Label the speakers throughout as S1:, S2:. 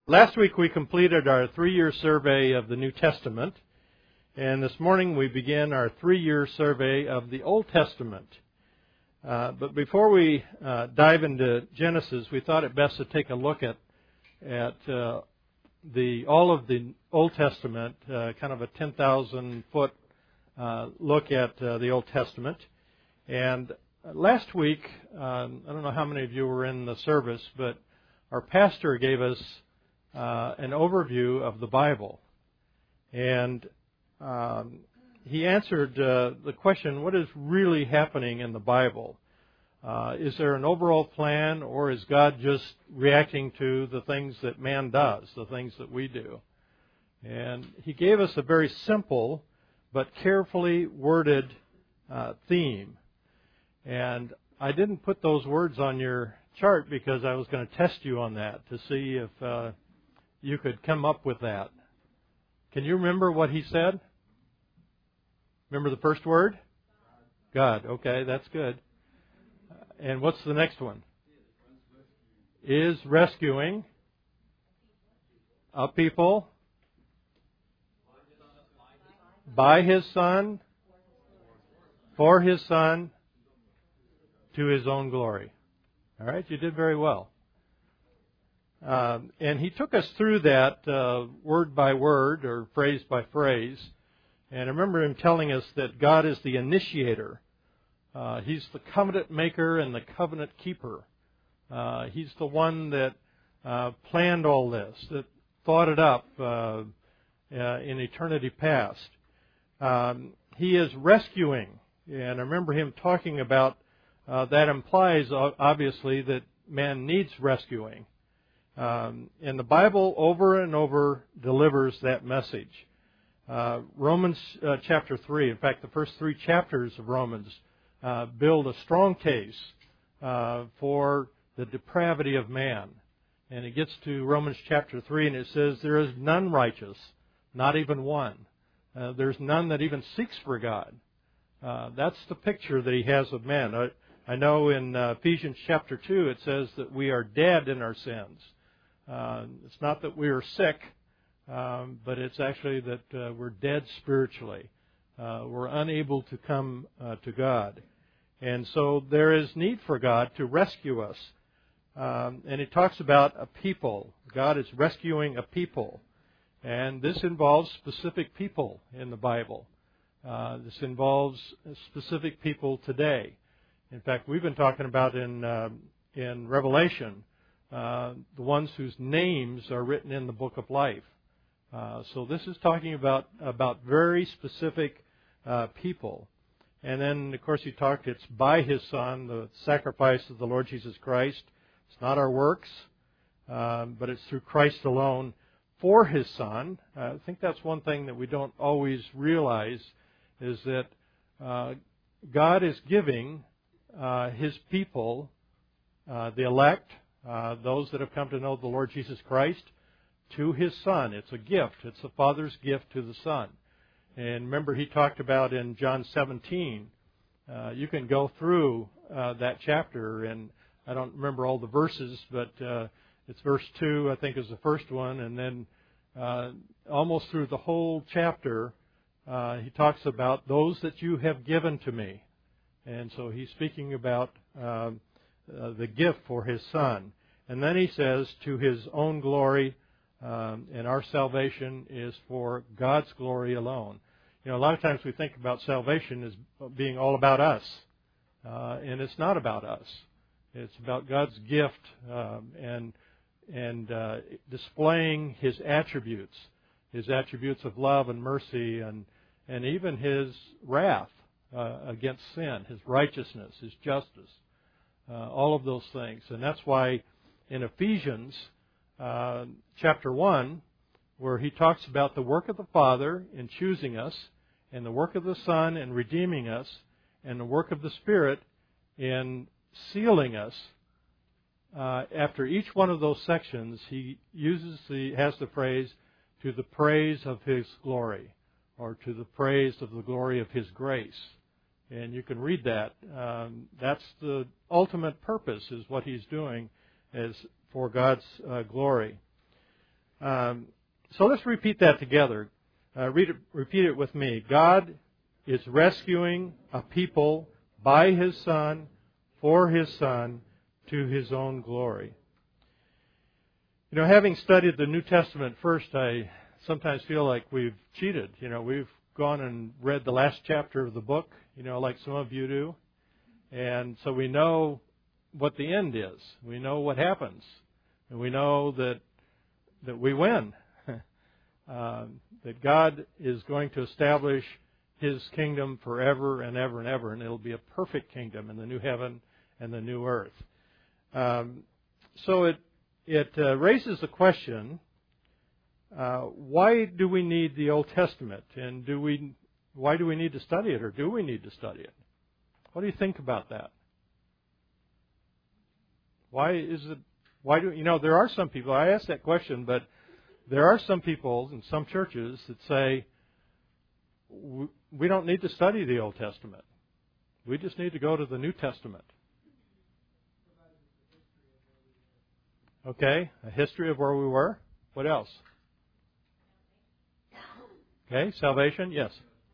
S1: Last week we completed our 3-year survey of the New Testament, and this morning we begin our 3-year survey of the Old Testament. But before we dive into Genesis, we thought it best to take a look at all of the Old Testament, kind of a 10,000-foot look at the Old Testament. And last week, I don't know how many of you were in the service, but our pastor gave us an overview of the Bible. And he answered the question, what is really happening in the Bible? Is there an overall plan, or is God just reacting to the things that man does, the things that we do? And he gave us a very simple but carefully worded theme. And I didn't put those words on your chart because I was going to test you on that to see if you could come up with that. Can you remember what he said? Remember the first word? God. Okay, that's good. And what's the next one? Is rescuing a people by His Son, for His Son, to His own glory. All right, you did very well. And he took us through that word by word or phrase by phrase. And I remember him telling us that God is the initiator. He's the covenant maker and the covenant keeper. He's the one that planned all this, that thought it up in eternity past. He is rescuing. And I remember him talking about that implies, obviously, that man needs rescuing. And the Bible over and over delivers that message. Romans chapter 3, in fact, the first 3 chapters of Romans build a strong case for the depravity of man. And it gets to Romans chapter 3 and it says, there is none righteous, not even one. There's none that even seeks for God. That's the picture that he has of man. I know in Ephesians chapter 2 it says that we are dead in our sins. It's not that we are sick, but it's actually that we're dead spiritually. We're unable to come to God. And so there is need for God to rescue us. And he talks about a people. God is rescuing a people. And this involves specific people in the Bible. This involves specific people today. In fact, we've been talking about in Revelation, the ones whose names are written in the book of life. So this is talking about very specific people. And then, of course, he talked, it's by His Son, the sacrifice of the Lord Jesus Christ. It's not our works, but it's through Christ alone for His Son. I think that's one thing that we don't always realize, is that God is giving His people, the elect, those that have come to know the Lord Jesus Christ, to His Son. It's a gift. It's the Father's gift to the Son. And remember, he talked about in John 17, you can go through that chapter, and I don't remember all the verses, but it's verse 2, I think, is the first one, and then almost through the whole chapter, he talks about those that you have given to me. And so he's speaking about the gift for His Son. And then he says, to His own glory, and our salvation is for God's glory alone. You know, a lot of times we think about salvation as being all about us. And it's not about us. It's about God's gift and displaying His attributes of love and mercy and even His wrath against sin, His righteousness, His justice, all of those things. And that's why in Ephesians chapter 1, where he talks about the work of the Father in choosing us, and the work of the Son in redeeming us, and the work of the Spirit in sealing us, after each one of those sections, he has the phrase, to the praise of His glory, or to the praise of the glory of His grace. And you can read that. That's the ultimate purpose, is what he's doing is for God's glory. So let's repeat that together. Repeat it with me. God is rescuing a people by His Son, for His Son, to His own glory. You know, having studied the New Testament first, I sometimes feel like we've cheated. You know, we've gone and read the last chapter of the book, you know, like some of you do. And so we know what the end is. We know what happens. And we know that we win. That God is going to establish His kingdom forever and ever and ever. And it'll be a perfect kingdom in the new heaven and the new earth. So it raises the question, why do we need the Old Testament? And why do we need to study it, or do we need to study it? What do you think about that? Why do you know, there are some people, I asked that question, but there are some people in some churches that say, we don't need to study the Old Testament. We just need to go to the New Testament. Okay, a history of where we were. What else? Okay, salvation, yes.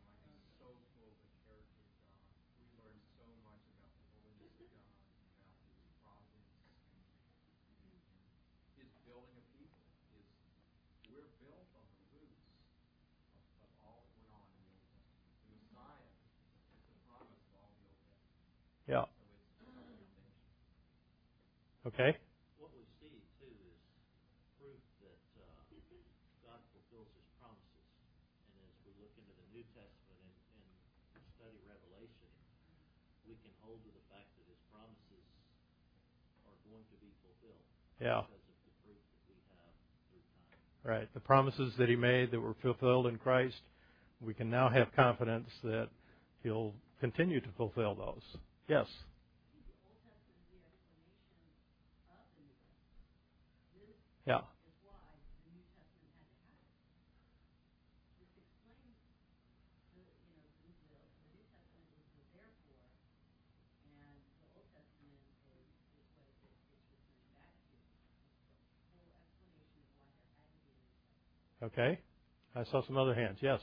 S1: Yeah. Okay.
S2: What we see, too, is proof that God fulfills His promises. And as we look into the New Testament and study Revelation, we can hold to the fact that His promises are going to be fulfilled.
S1: Yeah.
S2: Because of the proof that we have through time.
S1: Right. The promises that He made that were fulfilled in Christ, we can now have confidence that He'll continue to fulfill those. Yes. Yeah. Okay. I saw some other hands. Yes.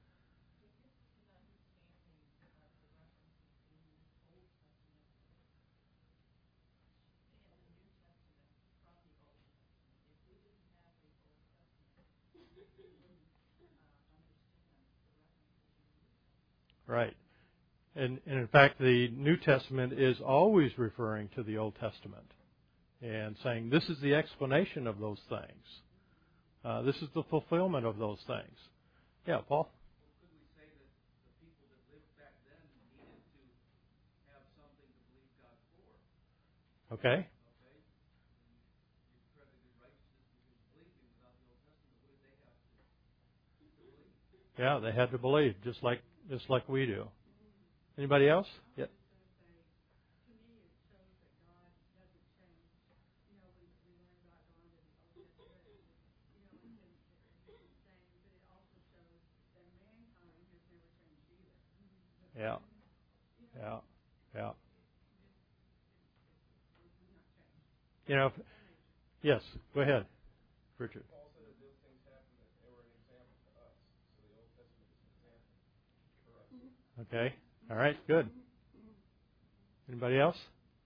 S1: Right. And in fact, the New Testament is always referring to the Old Testament and saying this is the explanation of those things. This is the fulfillment of those things. Yeah, Paul?
S3: Could we say that the people that lived back then needed to have something to believe God for?
S1: Okay.
S3: You credited righteousness because believing without the Old Testament, what did they have to believe?
S1: Yeah, they had to believe, just like we do. Anybody else? Yeah. Yeah. Yeah. Yeah. You know, yes, go ahead, Richard.
S3: Paul said that those things happened, that they were an example to us. So the Old Testament is an example for us.
S1: Okay. All right, good. Anybody else?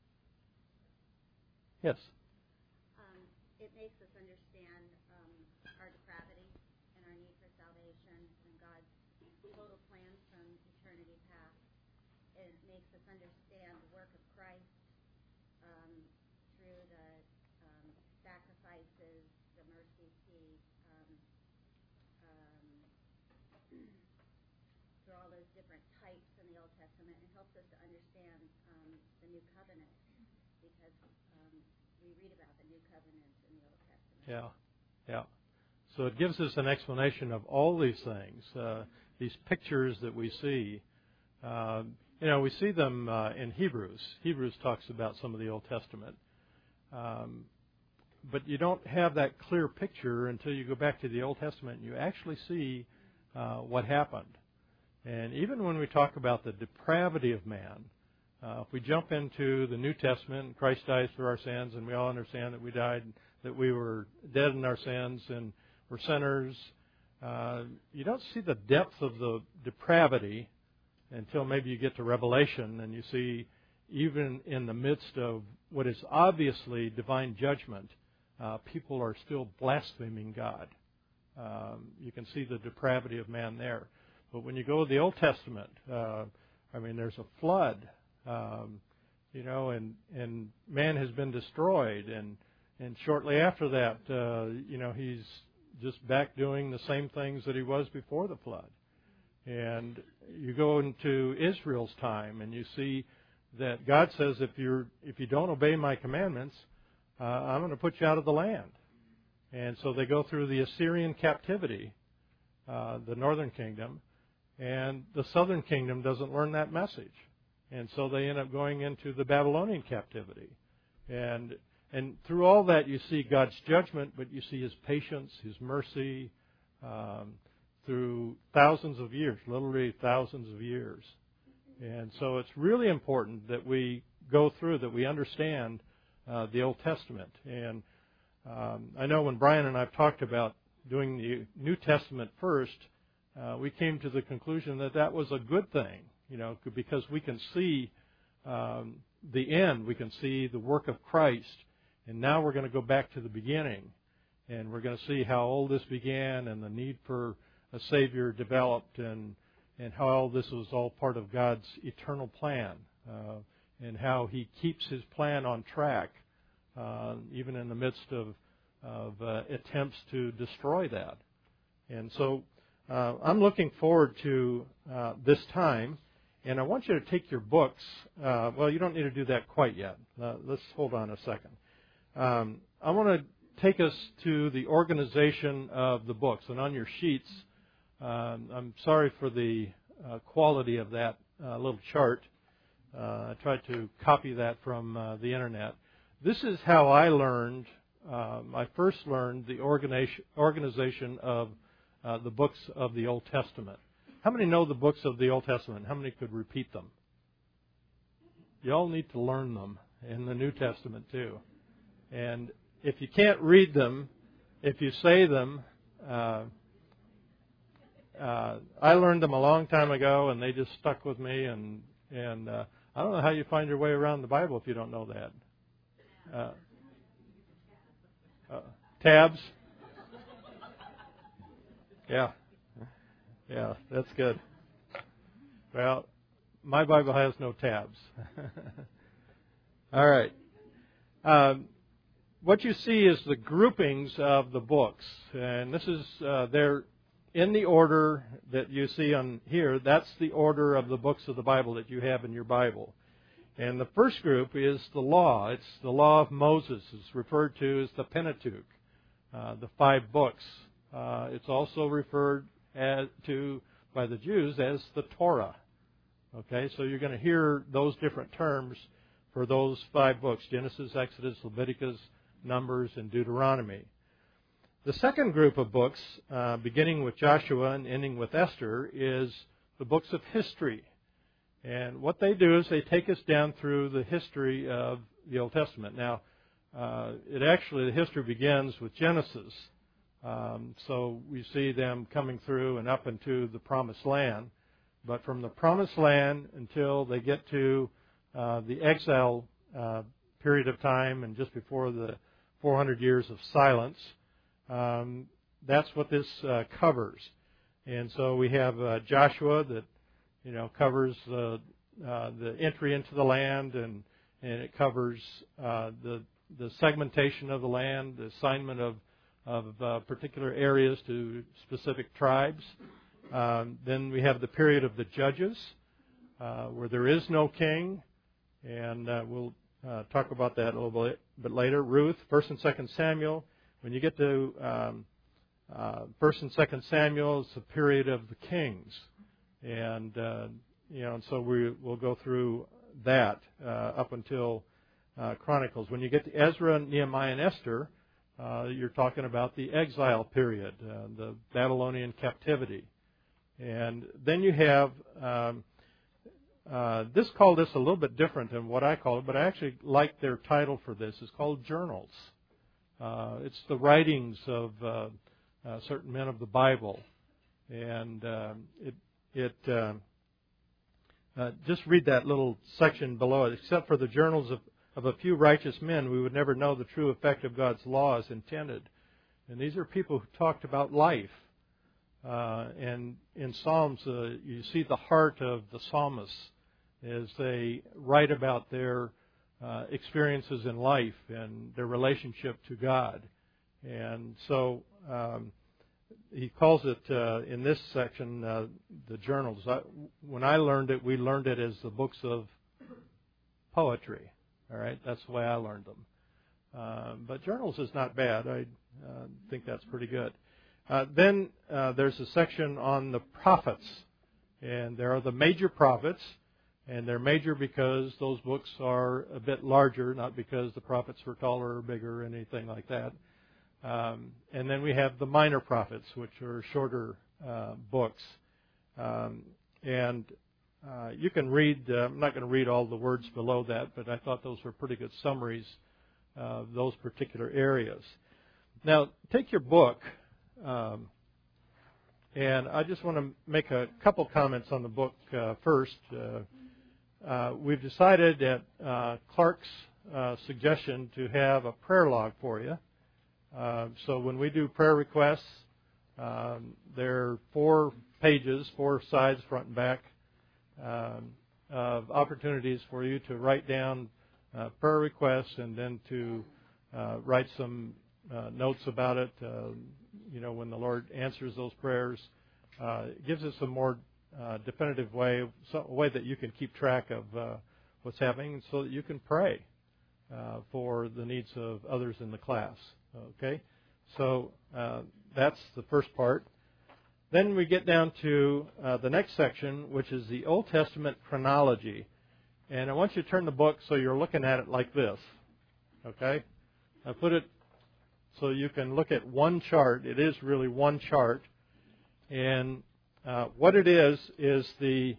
S1: Yes.
S4: It makes us understand our depravity and our need for salvation and God's total plan from eternity past. It makes us understand the work of Christ through the sacrifices, the mercy seat, through all those different types in the Old Testament. It helps us to understand the New Covenant because we read about the New Covenant in the Old Testament.
S1: Yeah. Yeah. So it gives us an explanation of all these things, these pictures that we see. We see them in Hebrews. Hebrews talks about some of the Old Testament. But you don't have that clear picture until you go back to the Old Testament and you actually see what happened. And even when we talk about the depravity of man, if we jump into the New Testament, Christ dies for our sins, and we all understand that we died, that we were dead in our sins and were sinners. You don't see the depth of the depravity until maybe you get to Revelation, and you see even in the midst of what is obviously divine judgment, people are still blaspheming God. You can see the depravity of man there. But when you go to the Old Testament, there's a flood, and man has been destroyed, and shortly after that, he's just back doing the same things that he was before the flood. And you go into Israel's time, and you see that God says, if you don't obey my commandments, I'm going to put you out of the land. And so they go through the Assyrian captivity, the northern kingdom, and the southern kingdom doesn't learn that message. And so they end up going into the Babylonian captivity. And through all that you see God's judgment, but you see His patience, His mercy, through thousands of years, literally thousands of years. And so it's really important that we go through, that we understand the Old Testament. And I know when Brian and I have talked about doing the New Testament first, we came to the conclusion that that was a good thing, because we can see the end, we can see the work of Christ, and now we're going to go back to the beginning, and we're going to see how all this began and the need for a Savior developed, and how all this was all part of God's eternal plan, and how He keeps His plan on track, even in the midst of attempts to destroy that. And so I'm looking forward to this time, and I want you to take your books. Well, you don't need to do that quite yet. Let's hold on a second. I want to take us to the organization of the books, and on your sheets, I'm sorry for the quality of that little chart. I tried to copy that from the internet. This is how I learned. I first learned the organization of the books of the Old Testament. How many know the books of the Old Testament? How many could repeat them? You all need to learn them in the New Testament too. And if you can't read them, if you say them, I learned them a long time ago, and they just stuck with me. And I don't know how you find your way around the Bible if you don't know that. Tabs. Yeah, that's good. Well, my Bible has no tabs. All right. What you see is the groupings of the books, and this is they're in the order that you see on here. That's the order of the books of the Bible that you have in your Bible. And the first group is the law. It's the law of Moses. It's referred to as the Pentateuch, the 5 books. It's also referred to by the Jews as the Torah. Okay, so you're going to hear those different terms for those 5 books: Genesis, Exodus, Leviticus, Numbers, and Deuteronomy. The second group of books, beginning with Joshua and ending with Esther, is the books of history. And what they do is they take us down through the history of the Old Testament. Now, the history begins with Genesis. So we see them coming through and up into the Promised Land. But from the Promised Land until they get to the exile period of time, and just before the 400 years of silence, that's what this covers. And so we have Joshua that covers the entry into the land, and it covers the segmentation of the land, the assignment of particular areas to specific tribes. Then we have the period of the Judges, where there is no king, and we'll talk about that a little bit later. Ruth, 1st and 2nd Samuel. When you get to 1st and 2nd Samuel, it's the period of the kings, and and so we'll go through that up until Chronicles. When you get to Ezra, Nehemiah, and Esther, you're talking about the exile period, the Babylonian captivity. And then you have, this called this a little bit different than what I call it, but I actually like their title for this. It's called Journals. It's the writings of certain men of the Bible. And just read that little section below it. Except for the journals of a few righteous men, we would never know the true effect of God's law as intended. And these are people who talked about life. And in Psalms, you see the heart of the psalmists as they write about their experiences in life and their relationship to God. And so he calls it, in this section, the journals. When I learned it, we learned it as the books of poetry. All right, that's the way I learned them. But journals is not bad. I think that's pretty good. Then there's a section on the prophets. And there are the major prophets. And they're major because those books are a bit larger, not because the prophets were taller or bigger or anything like that. And then we have the minor prophets, which are shorter books. And you can read, I'm not going to read all the words below that, but I thought those were pretty good summaries of those particular areas. Now, take your book, and I just want to make a couple comments on the book first. We've decided at Clark's suggestion to have a prayer log for you. So when we do prayer requests, there are 4 pages, 4 sides, front and back, of opportunities for you to write down prayer requests and then to write some notes about it. When the Lord answers those prayers, it gives us a more definitive way, a way that you can keep track of what's happening, so that you can pray for the needs of others in the class. Okay, so that's the first part. Then we get down to the next section, which is the Old Testament chronology. And I want you to turn the book so you're looking at it like this. Okay, I put it so you can look at one chart. It is really one chart, and what it is the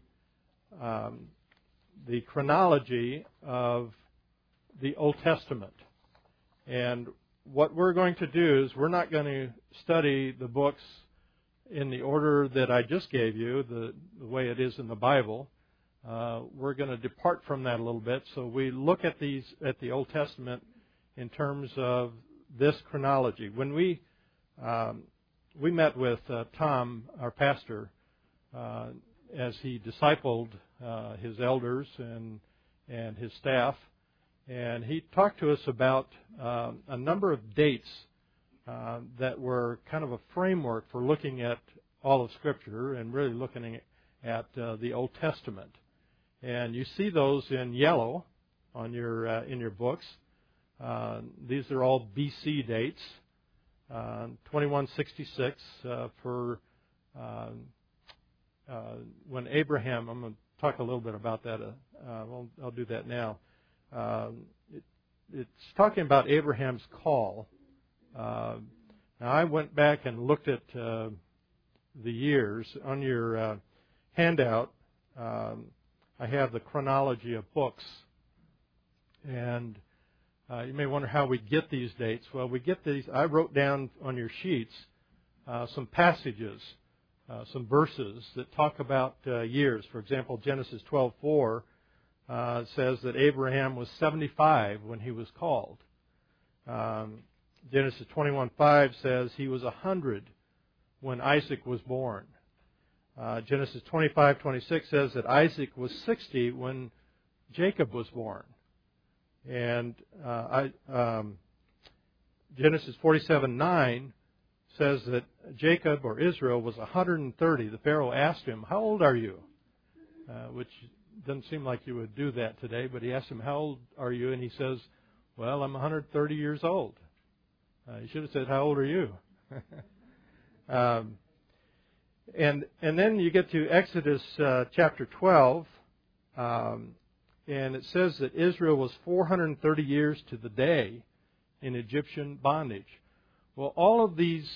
S1: chronology of the Old Testament. And what we're going to do is we're not going to study the books in the order that I just gave you, the way it is in the Bible. We're going to depart from that a little bit. So we look at the Old Testament in terms of this chronology. When we met with Tom, our pastor, as he discipled his elders and his staff, and he talked to us about a number of dates that were kind of a framework for looking at all of Scripture and really looking at the Old Testament. And you see those in yellow on your in your books. These are all BC dates. 2166 for when Abraham. I'm going to talk a little bit about that. I'll do that now. It's talking about Abraham's call. Now I went back and looked at the years. On your handout, I have the chronology of books. And you may wonder how we get these dates. Well, we get these. I wrote down on your sheets some passages, some verses that talk about years. For example, Genesis 12:4 says that Abraham was 75 when he was called. Genesis 21:5 says he was 100 when Isaac was born. Genesis 25:26 says that Isaac was 60 when Jacob was born. And Genesis 47:9 says that Jacob, or Israel, was 130. The Pharaoh asked him, "How old are you?" Which doesn't seem like you would do that today, but he asked him, "How old are you?" And he says, "Well, I'm 130 years old." He should have said, "How old are you?" And then you get to Exodus chapter 12, and it says that Israel was 430 years to the day in Egyptian bondage. Well, all of these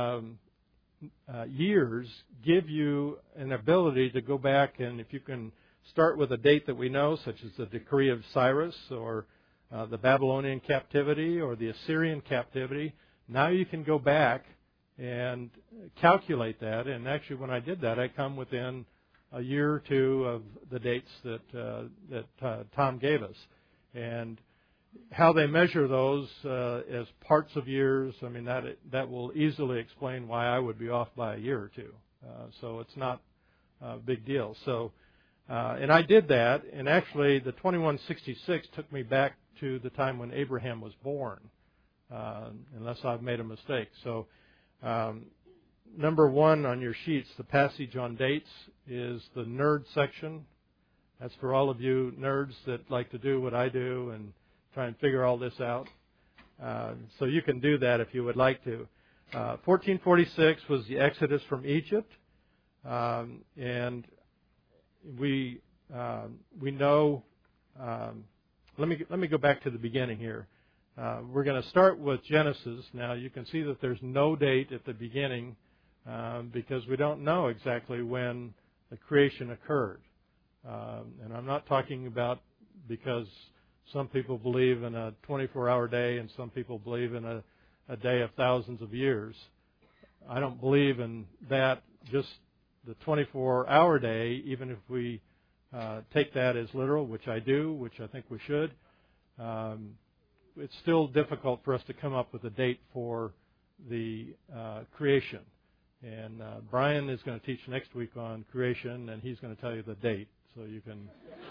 S1: years give you an ability to go back, and if you can start with a date that we know, such as the decree of Cyrus or the Babylonian captivity or the Assyrian captivity, now you can go back and calculate that. And actually, when I did that, I come within a year or two of the dates that Tom gave us. And how they measure those as parts of years, I mean, that will easily explain why I would be off by a year or two. So it's not a big deal. So, and I did that, and actually the 2166 took me back to the time when Abraham was born, unless I've made a mistake. So, number 1 on your sheets, the passage on dates, is the nerd section. That's for all of you nerds that like to do what I do and try and figure all this out. So you can do that if you would like to. 1446 was the Exodus from Egypt, and we know. Let me go back to the beginning here. We're going to start with Genesis. Now you can see that there's no date at the beginning because we don't know exactly when the creation occurred. And I'm not talking about because some people believe in a 24-hour day and some people believe in a day of thousands of years. I don't believe in that, just the 24-hour day, even if we take that as literal, which I do, which I think we should. It's still difficult for us to come up with a date for the creation. And Brian is going to teach next week on creation, and he's going to tell you the date, so you can...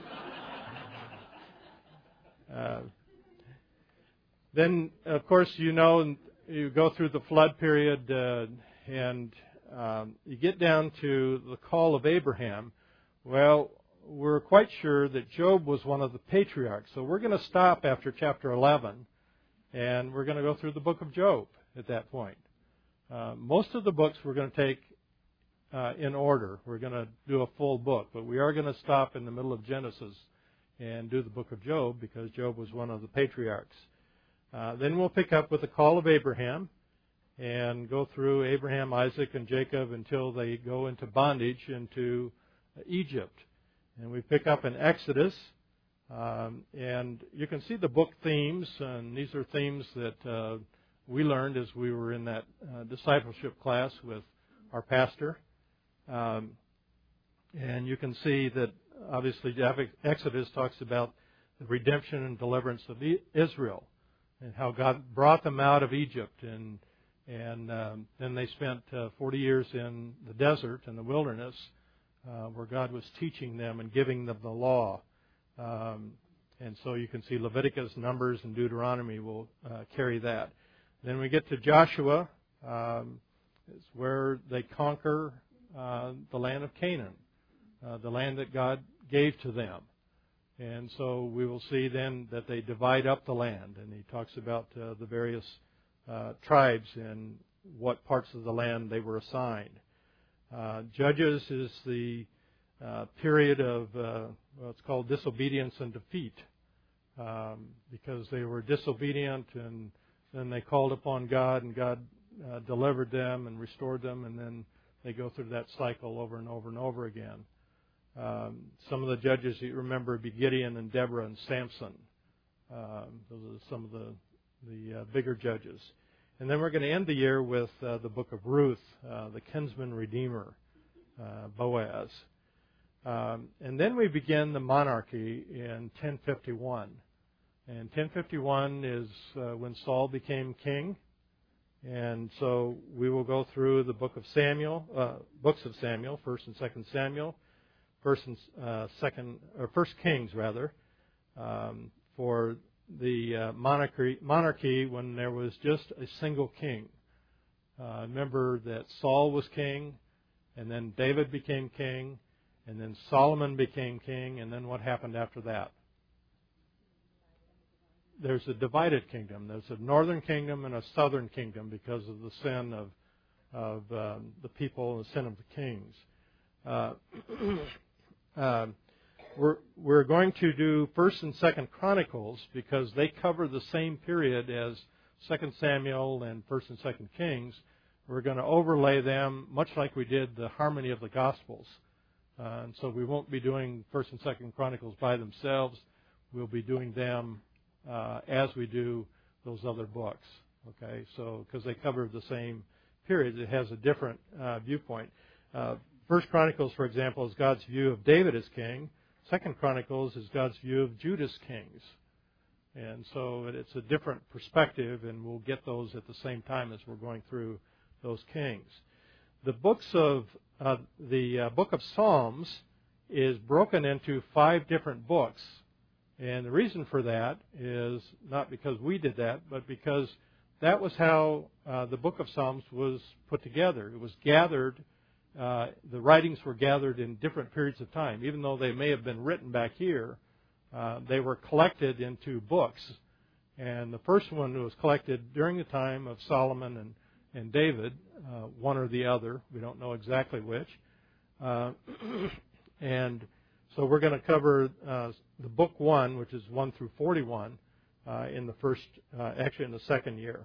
S1: Then, of course, you go through the flood period, and you get down to the call of Abraham. Well, we're quite sure that Job was one of the patriarchs. So we're going to stop after chapter 11, and we're going to go through the book of Job at that point. Most of the books we're going to take in order. We're going to do a full book, but we are going to stop in the middle of Genesis and do the book of Job because Job was one of the patriarchs. Then we'll pick up with the call of Abraham and go through Abraham, Isaac, and Jacob until they go into bondage into Egypt. And we pick up in Exodus, and you can see the book themes, and these are themes that we learned as we were in that discipleship class with our pastor. And you can see that obviously Exodus talks about the redemption and deliverance of Israel and how God brought them out of Egypt, and then they spent 40 years in the desert and the wilderness where God was teaching them and giving them the law. And so you can see Leviticus, Numbers, and Deuteronomy will carry that. Then we get to Joshua. It's where they conquer the land of Canaan, the land that God gave to them. And so we will see then that they divide up the land. And he talks about the various tribes and what parts of the land they were assigned. Judges is the period of what's called disobedience and defeat, because they were disobedient, and then they called upon God, and God delivered them and restored them, and then they go through that cycle over and over and over again. Some of the judges you remember would be Gideon and Deborah and Samson. Those are some of the bigger judges. And then we're going to end the year with the book of Ruth, the kinsman redeemer, Boaz. And then we begin the monarchy in 1051. And 1051 is when Saul became king. And so we will go through the books of Samuel, 1st and 2nd Samuel, 1st Kings rather, for the monarchy when there was just a single king. Remember that Saul was king, and then David became king, and then Solomon became king, and then what happened after that? There's a divided kingdom. There's a northern kingdom and a southern kingdom because of the sin of the people and the sin of the kings. We're going to do 1st and 2nd Chronicles because they cover the same period as 2nd Samuel and 1st and 2nd Kings. We're going to overlay them much like we did the harmony of the Gospels. And so we won't be doing 1st and 2nd Chronicles by themselves. We'll be doing them as we do those other books. Okay, so because they cover the same periods, it has a different viewpoint. First Chronicles, for example, is God's view of David as king. Second Chronicles is God's view of Judah's kings. And so it's a different perspective, and we'll get those at the same time as we're going through those kings. The books of the book of Psalms is broken into 5 different books. And the reason for that is not because we did that, but because that was how the book of Psalms was put together. It was gathered, the writings were gathered in different periods of time. Even though they may have been written back here, they were collected into books. And the first one was collected during the time of Solomon and David, one or the other. We don't know exactly which. And so we're going to cover the book 1, which is 1 through 41, in the first, actually in the second year.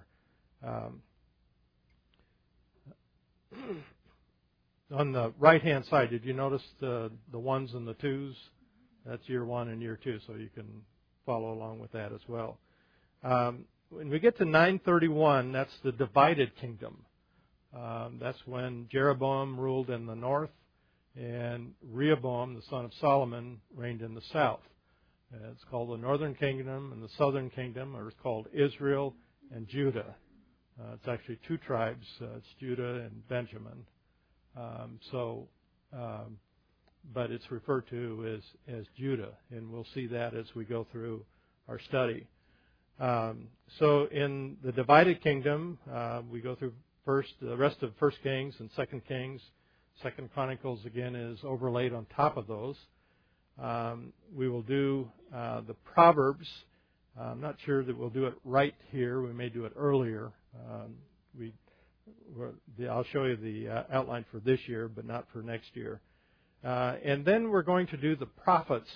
S1: On the right-hand side, did you notice the ones and the twos? That's year 1 and year 2, so you can follow along with that as well. When we get to 931, that's the divided kingdom. That's when Jeroboam ruled in the north, and Rehoboam, the son of Solomon, reigned in the south. It's called the northern kingdom and the southern kingdom, or it's called Israel and Judah. It's actually 2 tribes. It's Judah and Benjamin. But it's referred to as Judah, and we'll see that as we go through our study. So in the divided kingdom, we go through the rest of 1 Kings and 2 Kings. 2 Chronicles, again, is overlaid on top of those. We will do the Proverbs. I'm not sure that we'll do it right here. We may do it earlier. I'll show you the outline for this year, but not for next year. And then we're going to do the prophets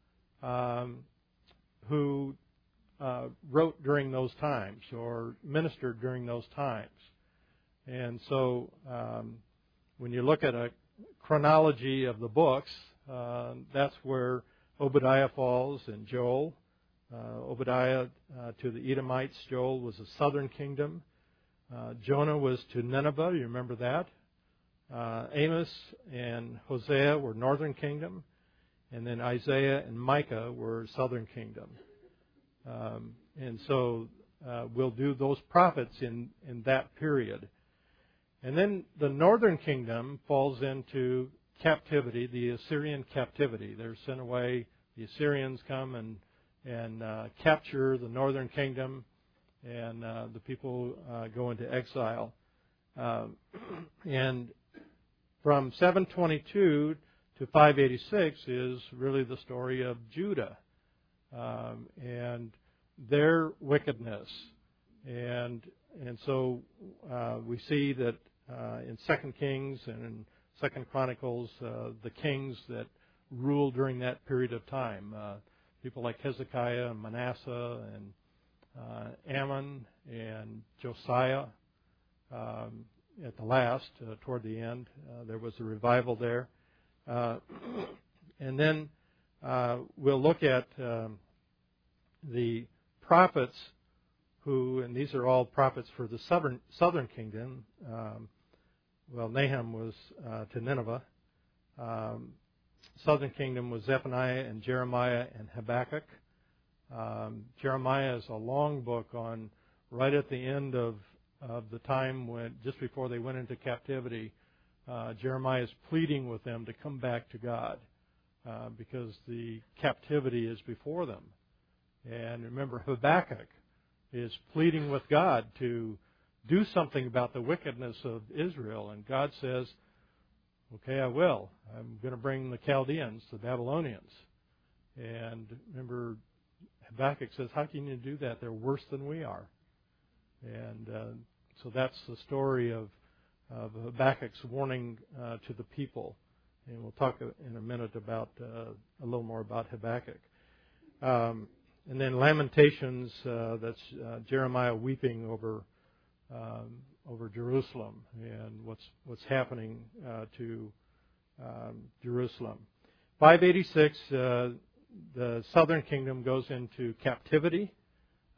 S1: who wrote during those times or ministered during those times. And so when you look at a chronology of the books, that's where Obadiah falls and Joel. Obadiah to the Edomites. Joel was the southern kingdom. Jonah was to Nineveh. You remember that? Amos and Hosea were northern kingdom. And then Isaiah and Micah were southern kingdom. And so we'll do those prophets in that period. And then the northern kingdom falls into captivity, the Assyrian captivity. They're sent away. The Assyrians come and capture the northern kingdom, and the people go into exile. And from 722 to 586 is really the story of Judah and their wickedness. And so we see that in 2 Kings and in 2 Chronicles, the kings that ruled during that period of time, people like Hezekiah and Manasseh and Ammon and Josiah. At the last, toward the end, there was a revival there. And then we'll look at the prophets who, and these are all prophets for the southern kingdom. Nahum was to Nineveh. Southern kingdom was Zephaniah and Jeremiah and Habakkuk. Jeremiah is a long book on right at the end of the time when, just before they went into captivity, Jeremiah is pleading with them to come back to God because the captivity is before them. And remember, Habakkuk is pleading with God to do something about the wickedness of Israel. And God says, okay, I will. I'm going to bring the Chaldeans, the Babylonians. And remember, Habakkuk says, how can you do that? They're worse than we are. And so that's the story of Habakkuk's warning to the people. And we'll talk in a minute about a little more about Habakkuk. And then Lamentations, that's Jeremiah weeping over Jerusalem and what's happening to Jerusalem. 586, the southern kingdom goes into captivity.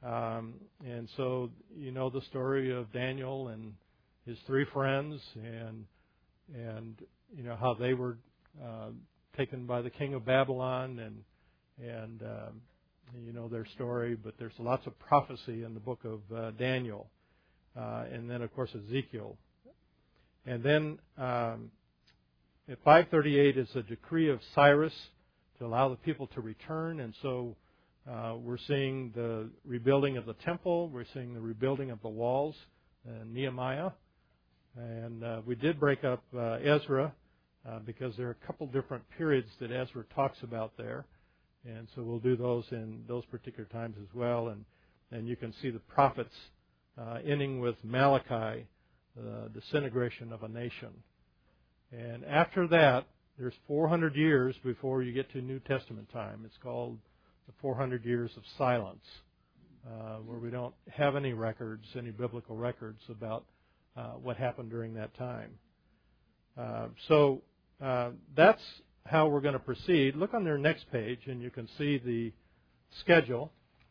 S1: And so you know the story of Daniel and his three friends, and you know how they were taken by the king of Babylon, and you know their story. But there's lots of prophecy in the book of Daniel, and then of course Ezekiel, and then at 538 is a decree of Cyrus to allow the people to return, and so we're seeing the rebuilding of the temple, we're seeing the rebuilding of the walls, Nehemiah, and we did break up Ezra because there are a couple different periods that Ezra talks about there, and so we'll do those in those particular times as well, and you can see the prophets ending with Malachi, the disintegration of a nation. And after that, there's 400 years before you get to New Testament time. It's called the 400 years of silence, where we don't have any records, any biblical records about what happened during that time. So that's how we're going to proceed. Look on their next page, and you can see the schedule.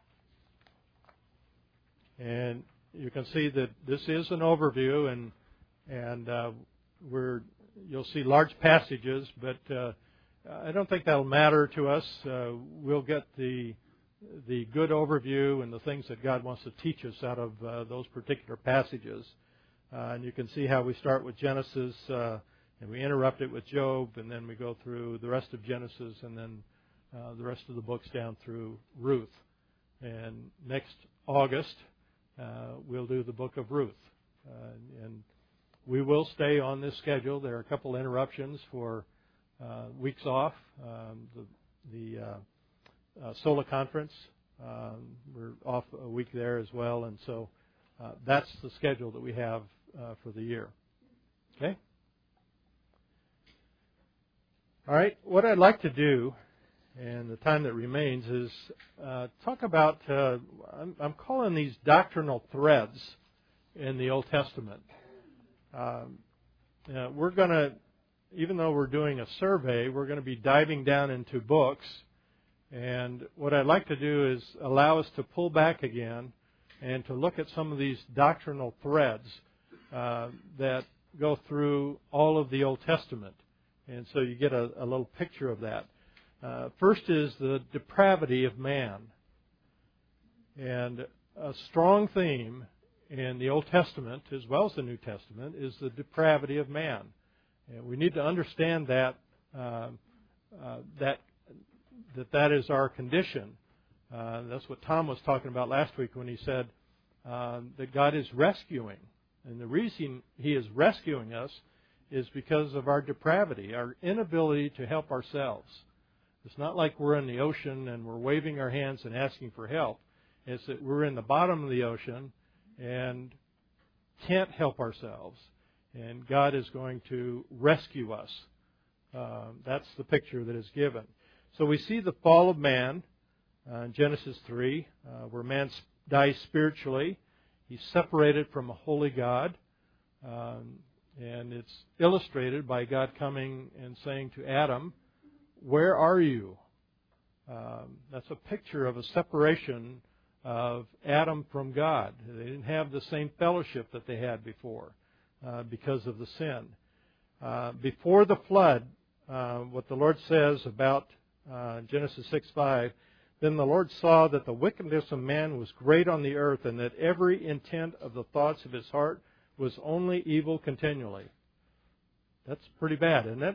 S1: And you can see that this is an overview, and you'll see large passages, but I don't think that'll matter to us. We'll get the good overview and the things that God wants to teach us out of those particular passages. And you can see how we start with Genesis, and we interrupt it with Job, and then we go through the rest of Genesis, and then the rest of the books down through Ruth. And next August, we'll do the book of Ruth. And we will stay on this schedule. There are a couple interruptions for weeks off. The SOLA conference, we're off a week there as well, and so that's the schedule that we have for the year. Okay? All right, what I'd like to do, and the time that remains, is talk about, I'm calling these doctrinal threads in the Old Testament. We're going to, even though we're doing a survey, we're going to be diving down into books. And what I'd like to do is allow us to pull back again and to look at some of these doctrinal threads that go through all of the Old Testament. And so you get a little picture of that. First is the depravity of man. And a strong theme in the Old Testament, as well as the New Testament, is the depravity of man. And we need to understand that that is our condition. That's what Tom was talking about last week when he said that God is rescuing. And the reason He is rescuing us is because of our depravity, our inability to help ourselves. It's not like we're in the ocean and we're waving our hands and asking for help. It's that we're in the bottom of the ocean and can't help ourselves. And God is going to rescue us. That's the picture that is given. So we see the fall of man in Genesis 3, where man dies spiritually. He's separated from a holy God. And it's illustrated by God coming and saying to Adam, "Where are you?" That's a picture of a separation of Adam from God. They didn't have the same fellowship that they had before because of the sin. Before the flood, what the Lord says about Genesis 6:5, "Then the Lord saw that the wickedness of man was great on the earth, and that every intent of the thoughts of his heart was only evil continually." That's pretty bad, isn't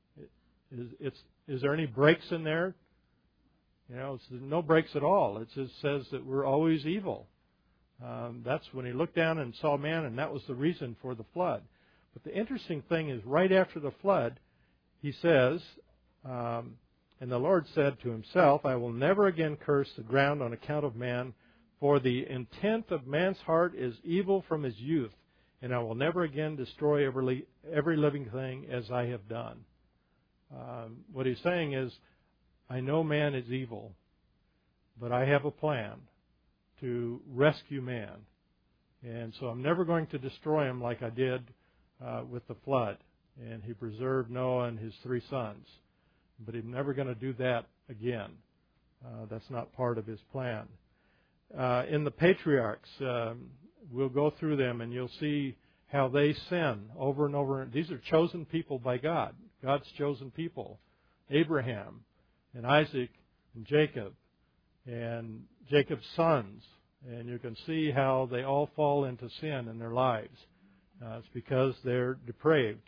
S1: it? Is there any breaks in there? You know, there's no breaks at all. It just says that we're always evil. That's when He looked down and saw man, and that was the reason for the flood. But the interesting thing is, right after the flood, He says, "And the Lord said to Himself, I will never again curse the ground on account of man, for the intent of man's heart is evil from his youth, and I will never again destroy every living thing as I have done." What He's saying is, I know man is evil, but I have a plan to rescue man. And so I'm never going to destroy him like I did with the flood. And He preserved Noah and his 3 sons. But He's never going to do that again. That's not part of His plan. in the patriarchs, we'll go through them and you'll see how they sin over and over. These are chosen people by God. God's chosen people. Abraham and Isaac and Jacob and Jacob's sons. And you can see how they all fall into sin in their lives. It's because they're depraved.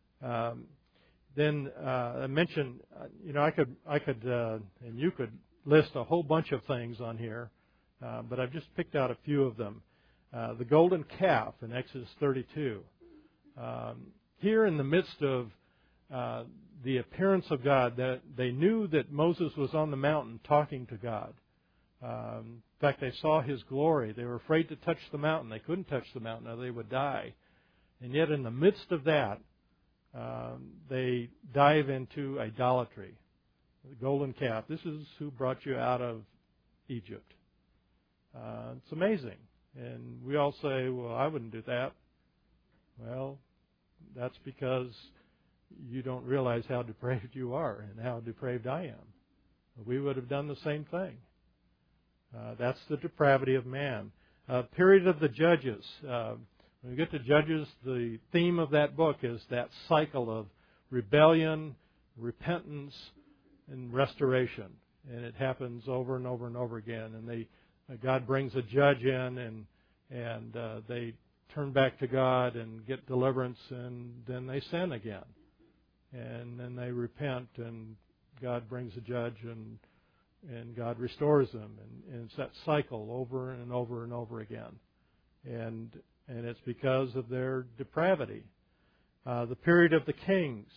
S1: Then I mentioned, I could, and you could list a whole bunch of things on here, but I've just picked out a few of them. The golden calf in Exodus 32. Here in the midst of the appearance of God, that they knew that Moses was on the mountain talking to God. In fact, they saw his glory. They were afraid to touch the mountain. They couldn't touch the mountain or they would die. And yet in the midst of that, they dive into idolatry. The golden calf. This is who brought you out of Egypt. It's amazing. And we all say, well, I wouldn't do that. Well, that's because you don't realize how depraved you are and how depraved I am. We would have done the same thing. That's the depravity of man. Period of the Judges. When we get to Judges, the theme of that book is that cycle of rebellion, repentance, and restoration. And it happens over and over and over again. And God brings a judge in, and they turn back to God and get deliverance, and then they sin again. And then they repent, and God brings a judge, and God restores them. And it's that cycle over and over and over again. And it's because of their depravity. The period of the kings.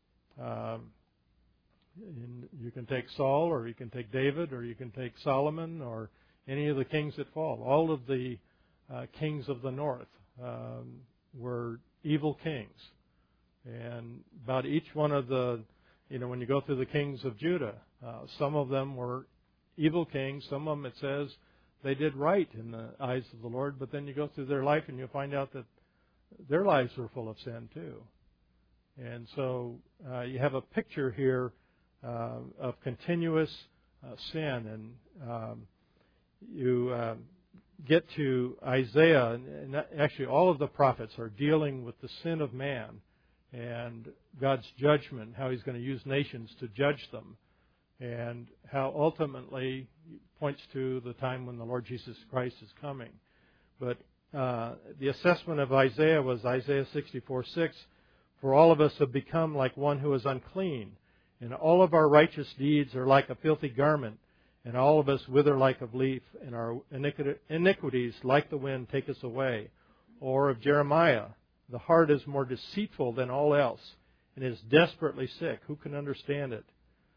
S1: You can take Saul, or you can take David, or you can take Solomon, or any of the kings that fall. All of the kings of the north were evil kings. And about each one of the, when you go through the kings of Judah, some of them were evil kings. Some of them, it says, they did right in the eyes of the Lord. But then you go through their life and you find out that their lives were full of sin too. And so you have a picture here of continuous sin. And you get to Isaiah, and actually all of the prophets are dealing with the sin of man and God's judgment, how He's going to use nations to judge them, and how ultimately it points to the time when the Lord Jesus Christ is coming. But the assessment of Isaiah was Isaiah 64:6, "For all of us have become like one who is unclean, and all of our righteous deeds are like a filthy garment, and all of us wither like a leaf, and our iniquities like the wind take us away." Or of Jeremiah, "The heart is more deceitful than all else, and is desperately sick. Who can understand it?"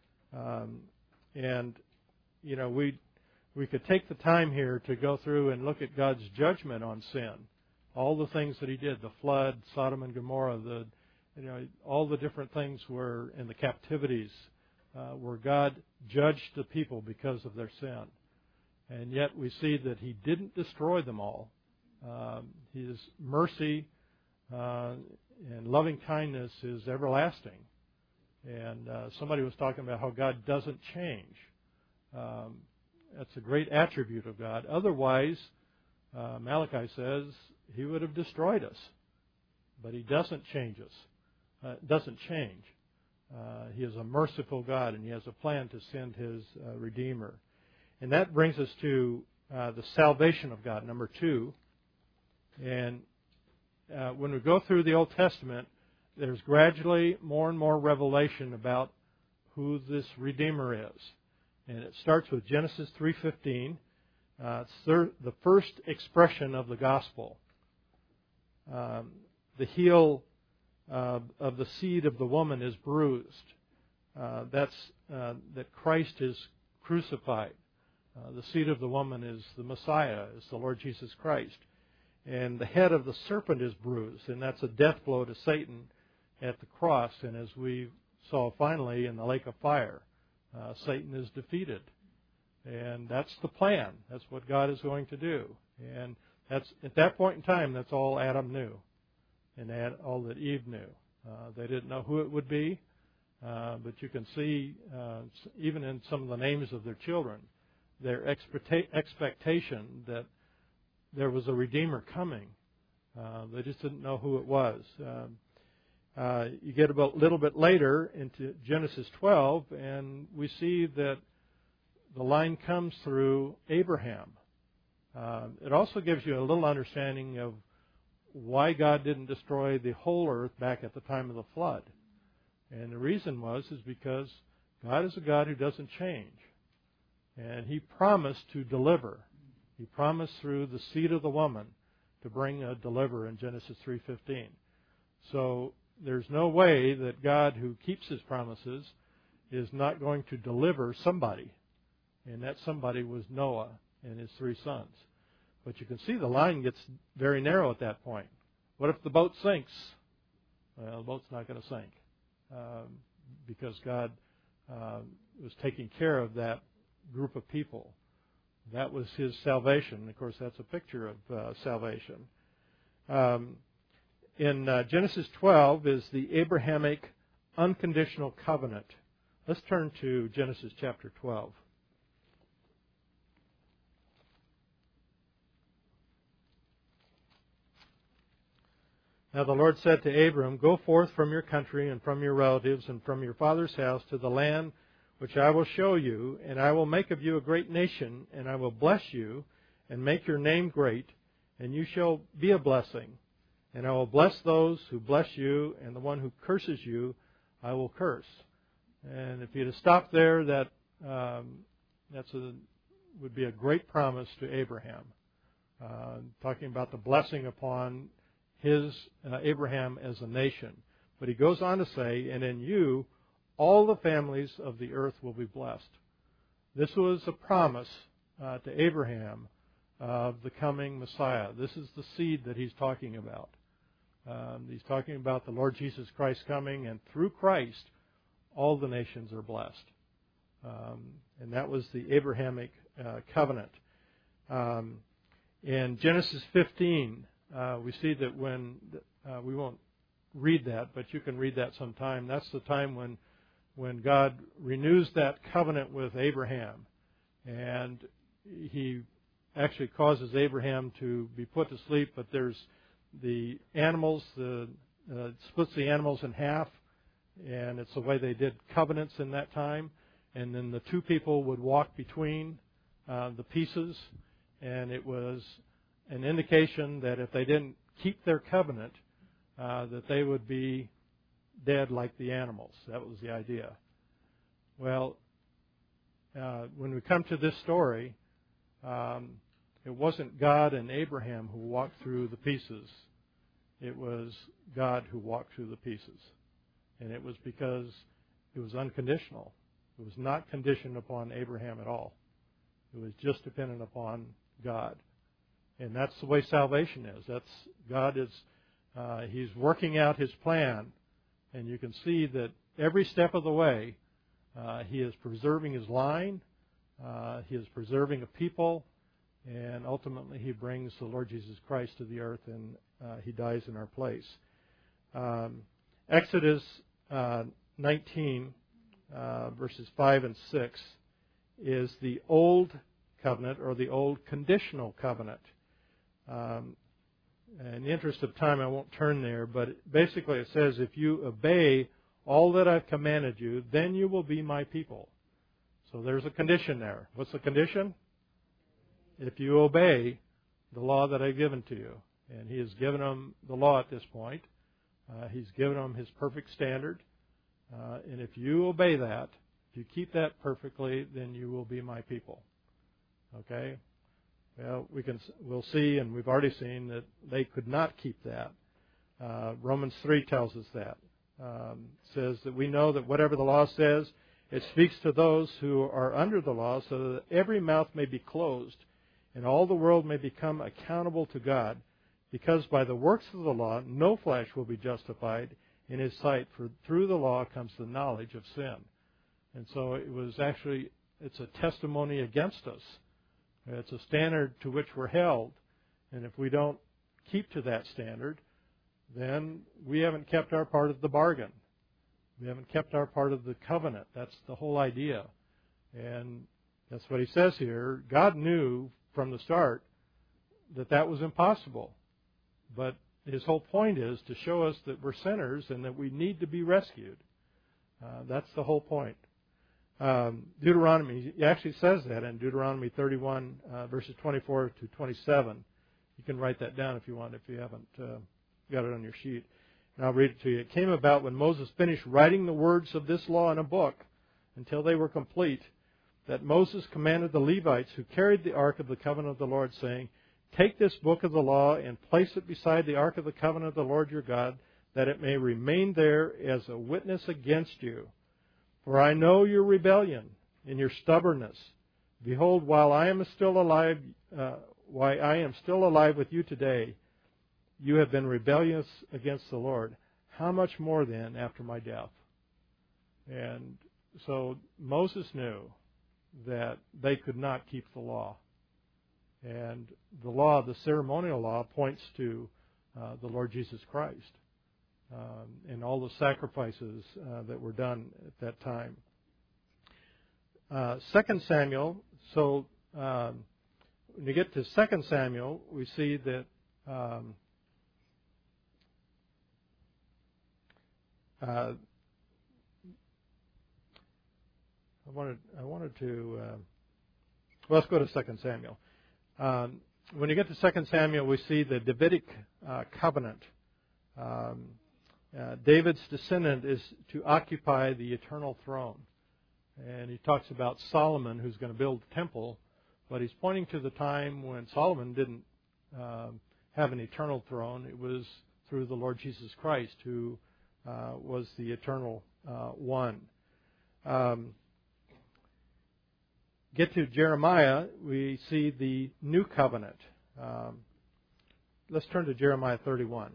S1: We could take the time here to go through and look at God's judgment on sin. All the things that He did, the flood, Sodom and Gomorrah, all the different things were in the captivities where God judged the people because of their sin. And yet we see that He didn't destroy them all. His mercy and loving kindness is everlasting. And somebody was talking about how God doesn't change. That's a great attribute of God. Otherwise, Malachi says He would have destroyed us. But He doesn't change us. Doesn't change. He is a merciful God, and He has a plan to send His Redeemer. And that brings us to the salvation of God, number 2. And when we go through the Old Testament, there's gradually more and more revelation about who this Redeemer is. And it starts with Genesis 3:15. It's the first expression of the gospel. The heel of the seed of the woman is bruised. That Christ is crucified. The seed of the woman is the Messiah, is the Lord Jesus Christ. And the head of the serpent is bruised, and that's a death blow to Satan at the cross. And as we saw finally in the lake of fire, Satan is defeated. And that's the plan. That's what God is going to do. And that's at that point in time, that's all Adam knew, and all that Eve knew. They didn't know who it would be, but you can see even in some of the names of their children, their expectation that there was a Redeemer coming. They just didn't know who it was. You get a little bit later into Genesis 12, and we see that the line comes through Abraham. It also gives you a little understanding of why God didn't destroy the whole earth back at the time of the flood. And the reason is because God is a God who doesn't change. And He promised to deliver. He promised through the seed of the woman to bring a deliverer in Genesis 3:15. So there's no way that God, who keeps His promises, is not going to deliver somebody. And that somebody was Noah and his 3 sons. But you can see the line gets very narrow at that point. What if the boat sinks? Well, the boat's not going to sink because God was taking care of that group of people. That was His salvation. Of course, that's a picture of salvation. In Genesis 12 is the Abrahamic unconditional covenant. Let's turn to Genesis chapter 12. Now the Lord said to Abram, "Go forth from your country and from your relatives and from your father's house to the land which I will show you, and I will make of you a great nation, and I will bless you and make your name great, and you shall be a blessing. And I will bless those who bless you, and the one who curses you I will curse." And if you'd have stopped there, that would be a great promise to Abraham, talking about the blessing upon Abraham as a nation. But he goes on to say, "And in you all the families of the earth will be blessed." This was a promise to Abraham of the coming Messiah. This is the seed that he's talking about. He's talking about the Lord Jesus Christ coming, and through Christ, all the nations are blessed. And that was the Abrahamic covenant. In Genesis 15, we see that we won't read that, but you can read that sometime. That's the time when God renews that covenant with Abraham. And He actually causes Abraham to be put to sleep, but there's the animals, splits the animals in half, and it's the way they did covenants in that time. And then the 2 people would walk between the pieces, and it was an indication that if they didn't keep their covenant, that they would be dead like the animals. That was the idea. Well, when we come to this story, it wasn't God and Abraham who walked through the pieces. It was God who walked through the pieces. And it was because it was unconditional. It was not conditioned upon Abraham at all. It was just dependent upon God. And that's the way salvation is. God is, He's working out His plan. And you can see that every step of the way, He is preserving His line. He is preserving a people. And ultimately, He brings the Lord Jesus Christ to the earth, and He dies in our place. Exodus 19, verses 5 and 6, is the old covenant, or the old conditional covenant. In the interest of time, I won't turn there, but basically it says, "If you obey all that I've commanded you, then you will be my people." So there's a condition there. What's the condition? If you obey the law that I've given to you. And He has given them the law at this point. He's given them His perfect standard. And if you obey that, if you keep that perfectly, then you will be my people. Okay? Well, we'll see, and we've already seen that they could not keep that. Romans 3 tells us that. Says that we know that whatever the law says, it speaks to those who are under the law, so that every mouth may be closed, and all the world may become accountable to God, because by the works of the law no flesh will be justified in His sight, for through the law comes the knowledge of sin. And so it's a testimony against us. It's a standard to which we're held. And if we don't keep to that standard, then we haven't kept our part of the bargain. We haven't kept our part of the covenant. That's the whole idea. And That's what he says here. God knew from the start that was impossible. But his whole point is to show us that we're sinners and that we need to be rescued. That's the whole point. Deuteronomy, he actually says that in Deuteronomy 31, verses 24 to 27. You can write that down if you want, if you haven't got it on your sheet. And I'll read it to you. It came about when Moses finished writing the words of this law in a book until they were complete, that Moses commanded the Levites who carried the ark of the covenant of the Lord, saying, "Take this book of the law and place it beside the ark of the covenant of the Lord your God, that it may remain there as a witness against you. For I know your rebellion and your stubbornness. Behold, while I am still alive with you today, you have been rebellious against the Lord. How much more then after my death?" And so Moses knew that they could not keep the law. And the law, the ceremonial law, points to the Lord Jesus Christ and all the sacrifices that were done at that time. 2 Samuel, so when you get to 2 Samuel, we see that I wanted to let's go to 2 Samuel. When you get to 2 Samuel, we see the Davidic covenant. David's descendant is to occupy the eternal throne. And he talks about Solomon, who's going to build the temple, but he's pointing to the time when Solomon didn't have an eternal throne. It was through the Lord Jesus Christ, who was the eternal one. Get to Jeremiah, we see the new covenant. Let's turn to Jeremiah 31.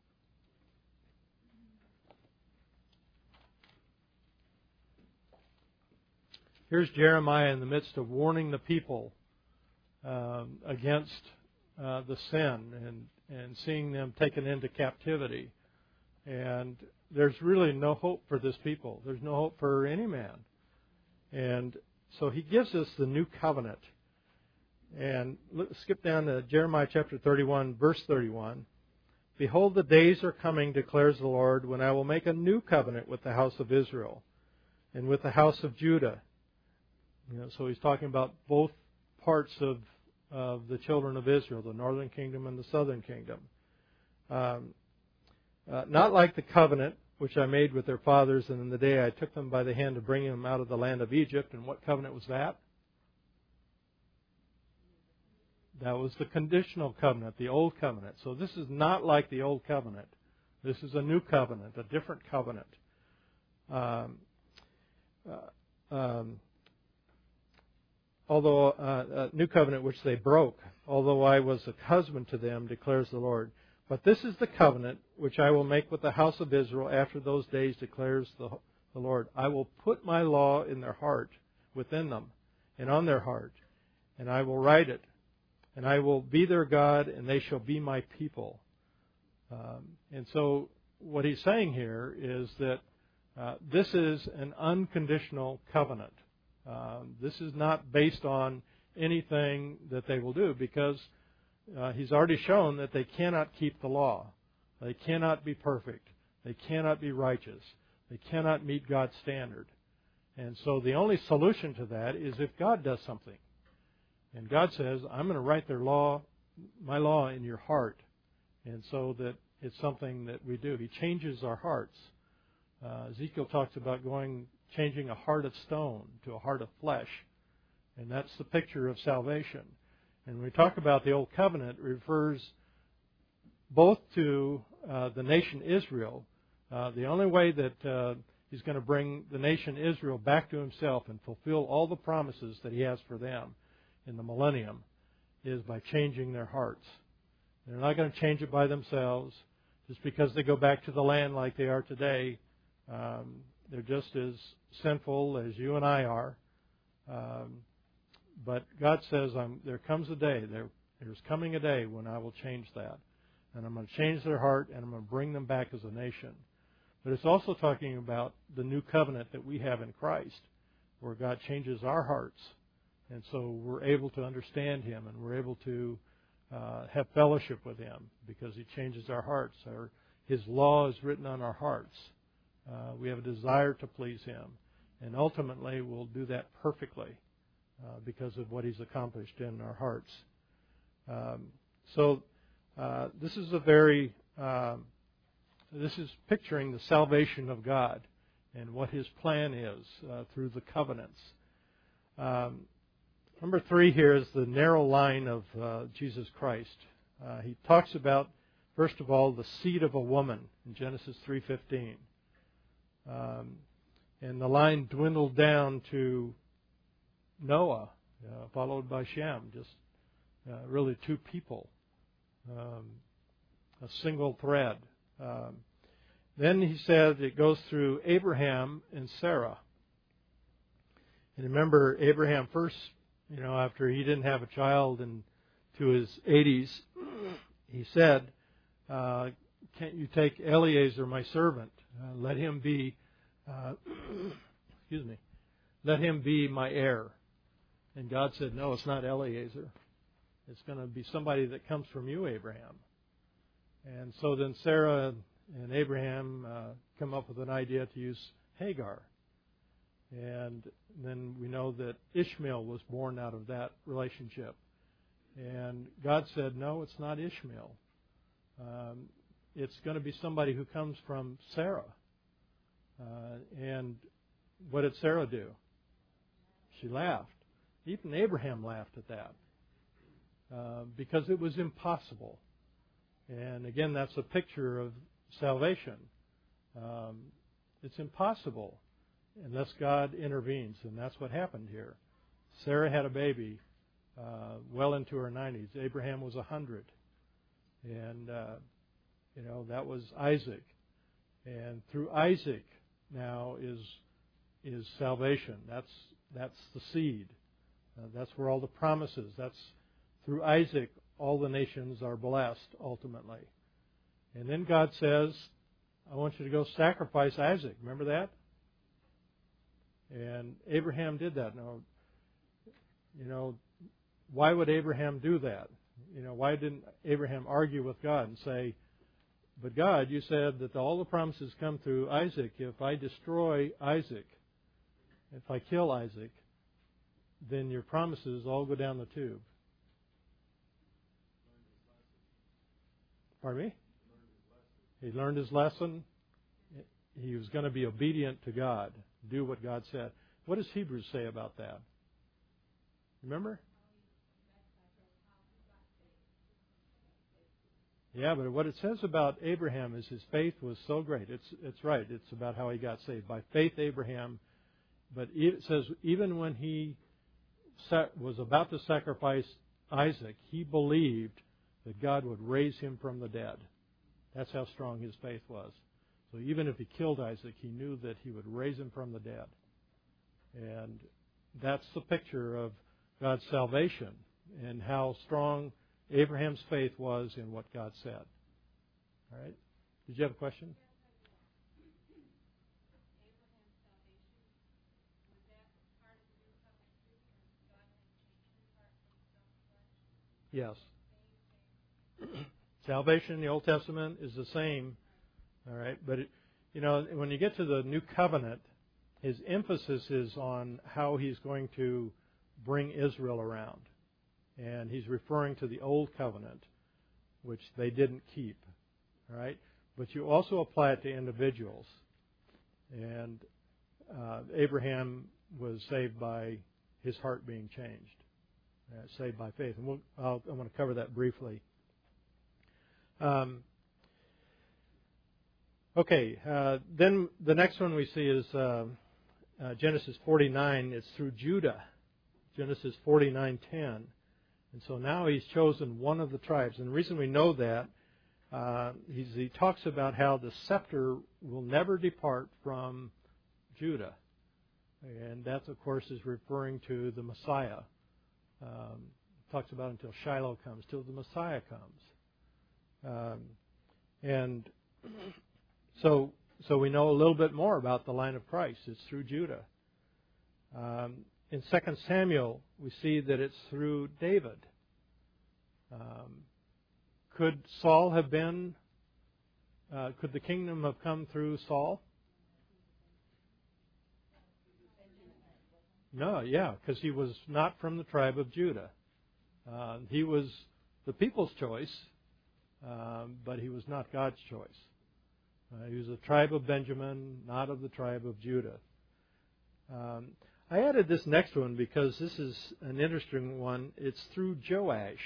S1: Here's Jeremiah in the midst of warning the people against the sin and seeing them taken into captivity. And there's really no hope for this people. There's no hope for any man. And so he gives us the new covenant. And let's skip down to Jeremiah chapter 31, verse 31. "Behold, the days are coming, declares the Lord, when I will make a new covenant with the house of Israel and with the house of Judah." So he's talking about both parts of the children of Israel, the northern kingdom and the southern kingdom. "Not like the covenant which I made with their fathers, and in the day I took them by the hand to bring them out of the land of Egypt." And what covenant was that? That was the conditional covenant, the old covenant. So this is not like the old covenant. This is a new covenant, a different covenant. Although a new covenant which they broke, although I was a husband to them, declares the Lord. "But this is the covenant which I will make with the house of Israel after those days, declares the Lord. I will put my law in their heart, within them, and on their heart, and I will write it. And I will be their God, and they shall be my people." And so what he's saying here is that this is an unconditional covenant. This is not based on anything that they will do, because he's already shown that they cannot keep the law. They cannot be perfect. They cannot be righteous. They cannot meet God's standard. And so the only solution to that is if God does something. And God says, "I'm going to write my law in your heart." And so that it's something that we do. He changes our hearts. Ezekiel talks about changing a heart of stone to a heart of flesh. And that's the picture of salvation. And when we talk about the Old Covenant, it refers both to the nation Israel. The only way that he's going to bring the nation Israel back to himself and fulfill all the promises that he has for them in the millennium is by changing their hearts. They're not going to change it by themselves. Just because they go back to the land like they are today, they're just as sinful as you and I are. But God says, there comes a day, there's coming a day when I will change that. And I'm going to change their heart, and I'm going to bring them back as a nation. But it's also talking about the new covenant that we have in Christ, where God changes our hearts And so we're able to understand Him, and we're able to have fellowship with Him because He changes our hearts. His law is written on our hearts. We have a desire to please Him. And ultimately, we'll do that perfectly because of what He's accomplished in our hearts. So this is this is picturing the salvation of God and what His plan is through the covenants. Number 3 here is the narrow line of Jesus Christ. He talks about, first of all, the seed of a woman in Genesis 3:15. And the line dwindled down to Noah, followed by Shem, just really 2 people, a single thread. Then he said it goes through Abraham and Sarah. And remember, Abraham first, after he didn't have a child into his 80s, he said, can't you take Eliezer, my servant, let him be, let him be my heir. And God said, no, it's not Eliezer. It's going to be somebody that comes from you, Abraham. And so then Sarah and Abraham come up with an idea to use Hagar. And then we know that Ishmael was born out of that relationship. And God said, no, it's not Ishmael. It's going to be somebody who comes from Sarah. And what did Sarah do? She laughed. Even Abraham laughed at that because it was impossible. And again, that's a picture of salvation. It's impossible unless God intervenes, and that's what happened here. Sarah had a baby well into her 90s. Abraham was 100. And, that was Isaac. And through Isaac now is salvation. That's the seed. That's where all the promises. That's through Isaac all the nations are blessed ultimately. And then God says, I want you to go sacrifice Isaac. Remember that? And Abraham did that. Now, why would Abraham do that? Why didn't Abraham argue with God and say, but God, you said that all the promises come through Isaac. If I destroy Isaac, if I kill Isaac, then your promises all go down the tube. Pardon me? He learned his lesson. He was going to be obedient to God, do what God said. What does Hebrews say about that? Remember? Yeah, but what it says about Abraham is his faith was so great. It's right. It's about how he got saved. By faith, Abraham. But it says even when he was about to sacrifice Isaac, he believed that God would raise him from the dead. That's how strong his faith was. So even if he killed Isaac, he knew that he would raise him from the dead. And that's the picture of God's salvation and how strong Abraham's faith was in what God said. All right? Did you have a question? Yes. Salvation in the Old Testament is the same. All right? But, when you get to the New Covenant, his emphasis is on how he's going to bring Israel around. And he's referring to the Old Covenant, which they didn't keep. All right? But you also apply it to individuals. And Abraham was saved by his heart being changed. Saved by faith. And I'm going to cover that briefly. Then the next one we see is Genesis 49. It's through Judah. Genesis 49:10. And so now he's chosen one of the tribes. And the reason we know that, he talks about how the scepter will never depart from Judah. And that, of course, is referring to the Messiah. Talks about until Shiloh comes, till the Messiah comes. And so we know a little bit more about the line of Christ. It's through Judah. in 2 Samuel, we see that it's through David. Could Saul have been, could the kingdom have come through Saul? No, yeah, because he was not from the tribe of Judah. He was the people's choice, but he was not God's choice. He was a tribe of Benjamin, not of the tribe of Judah. I added this next one because this is an interesting one. It's through Joash.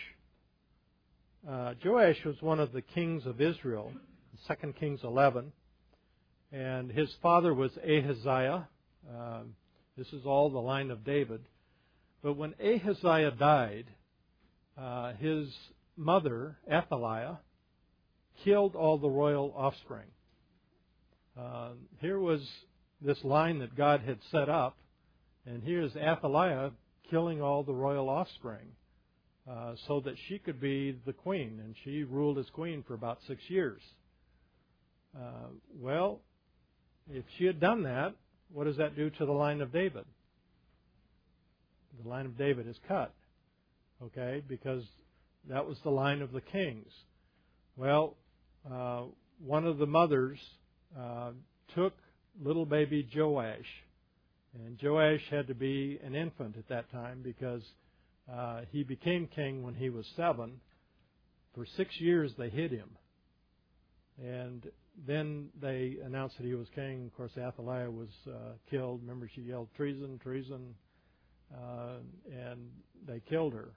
S1: Joash was one of the kings of Israel, 2 Kings 11, and his father was Ahaziah. This is all the line of David. But when Ahaziah died, his mother, Athaliah, killed all the royal offspring. Here was this line that God had set up, and here's Athaliah killing all the royal offspring so that she could be the queen, and she ruled as queen for about 6 years. Well, if she had done that, what does that do to the line of David? The line of David is cut, okay, because that was the line of the kings. Well, one of the mothers took little baby Joash, and Joash had to be an infant at that time because he became king when he was 7. For 6 years they hid him, and then they announced that he was king. Of course, Athaliah was killed. Remember, she yelled, "Treason, treason," and they killed her.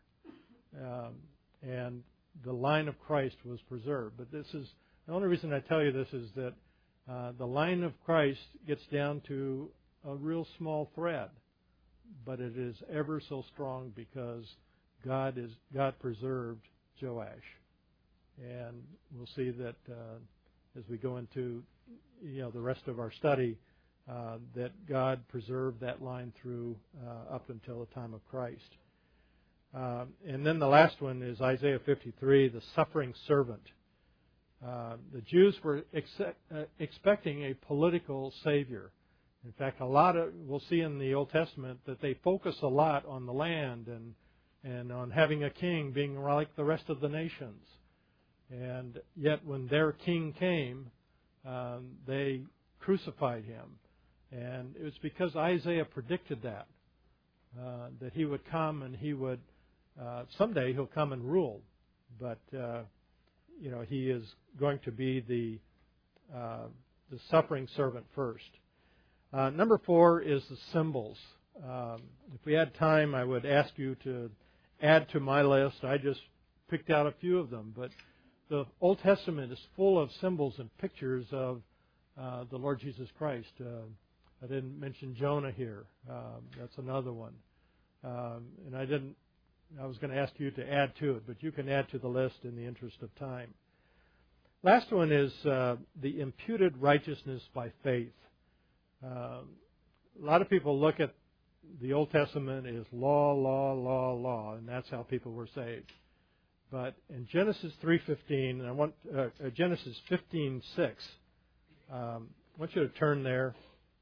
S1: And the line of Christ was preserved. But this is the only reason I tell you this is that the line of Christ gets down to a real small thread, but it is ever so strong because God preserved Joash, and we'll see that as we go into the rest of our study that God preserved that line through up until the time of Christ. And then the last one is Isaiah 53, the suffering servant. The Jews were expecting a political savior. In fact, we'll see in the Old Testament that they focus a lot on the land and on having a king being like the rest of the nations. And yet when their king came, they crucified him. And it was because Isaiah predicted that he would come and he would, someday he'll come and rule. But, he is going to be the suffering servant first. Number 4 is the symbols. If we had time, I would ask you to add to my list. I just picked out a few of them. But the Old Testament is full of symbols and pictures of the Lord Jesus Christ. I didn't mention Jonah here. That's another one. And I was going to ask you to add to it, but you can add to the list in the interest of time. Last one is the imputed righteousness by faith. A lot of people look at the Old Testament as law, and that's how people were saved. But in Genesis 3:15, and I want Genesis 15:6, I want you to turn there,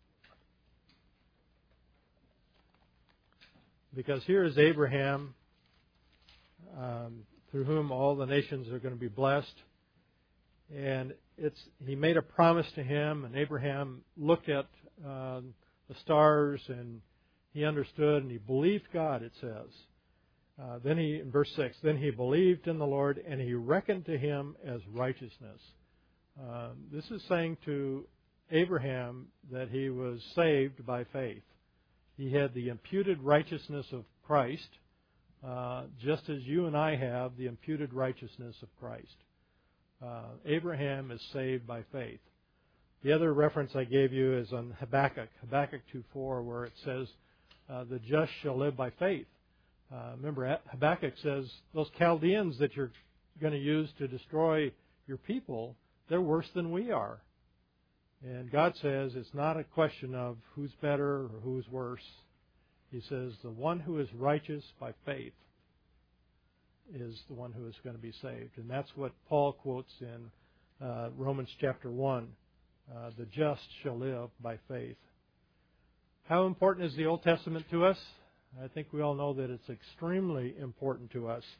S1: because here is Abraham, through whom all the nations are going to be blessed. And he made a promise to him, and Abraham looked at the stars, and he understood, and he believed God, it says. Then in verse 6, then he believed in the Lord, and he reckoned to him as righteousness. This is saying to Abraham that he was saved by faith. He had the imputed righteousness of Christ, just as you and I have the imputed righteousness of Christ. Abraham is saved by faith. The other reference I gave you is on Habakkuk 2:4, where it says, the just shall live by faith. Remember, Habakkuk says, those Chaldeans that you're going to use to destroy your people, they're worse than we are. And God says it's not a question of who's better or who's worse. He says the one who is righteous by faith is the one who is going to be saved. And that's what Paul quotes in Romans chapter 1. The just shall live by faith. How important is the Old Testament to us? I think we all know that it's extremely important to us.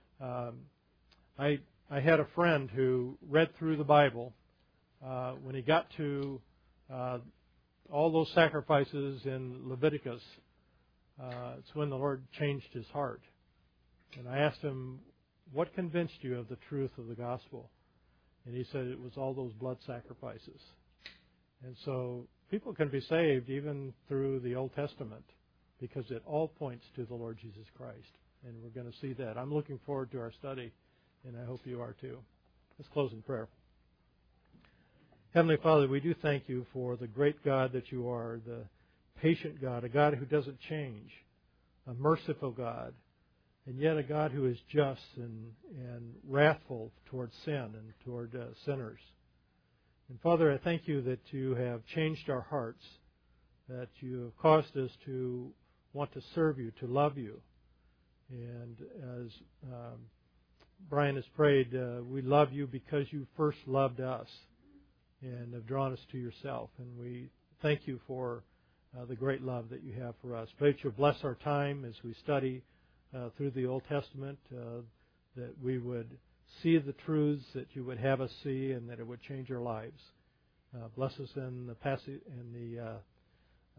S1: I had a friend who read through the Bible. When he got to all those sacrifices in Leviticus, it's when the Lord changed his heart. And I asked him, what convinced you of the truth of the gospel? And he said it was all those blood sacrifices. And so people can be saved even through the Old Testament because it all points to the Lord Jesus Christ. And we're going to see that. I'm looking forward to our study, and I hope you are too. Let's close in prayer. Heavenly Father, we do thank you for the great God that you are, the patient God, a God who doesn't change, a merciful God, and yet a God who is just and wrathful toward sin and toward sinners. And Father, I thank you that you have changed our hearts, that you have caused us to want to serve you, to love you. And as Brian has prayed, we love you because you first loved us and have drawn us to yourself. And we thank you for the great love that you have for us. Pray that you'll bless our time as we study through the Old Testament, that we would see the truths that you would have us see and that it would change our lives. Bless us in the passage and the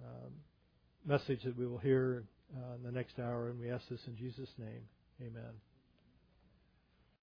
S1: message that we will hear in the next hour, and we ask this in Jesus' name. Amen.